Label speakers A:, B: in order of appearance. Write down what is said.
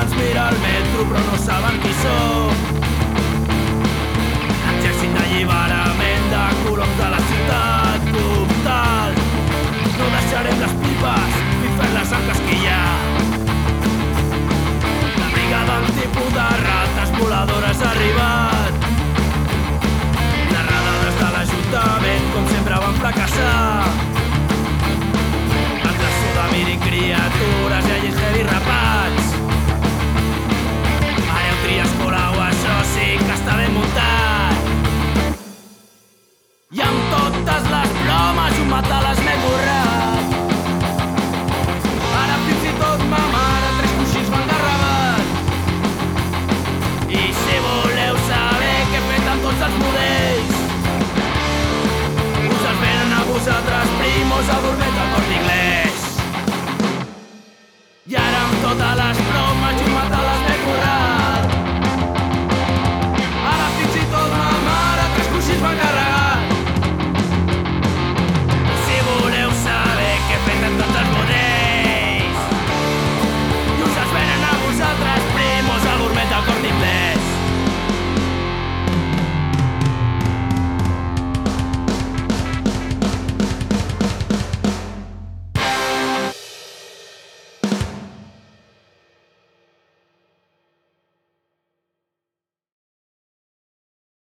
A: ens mira el metro però no saben qui som. Exèrcit d'alliberament de coloms de la ciutat comtal. No deixarem les pipes ni fer-les encasquillar. La brigada antipus de rates voladores ha arribat. Les redades de l'Ajuntament com sempre van fracassar. Ens la suda mirin criatures i allà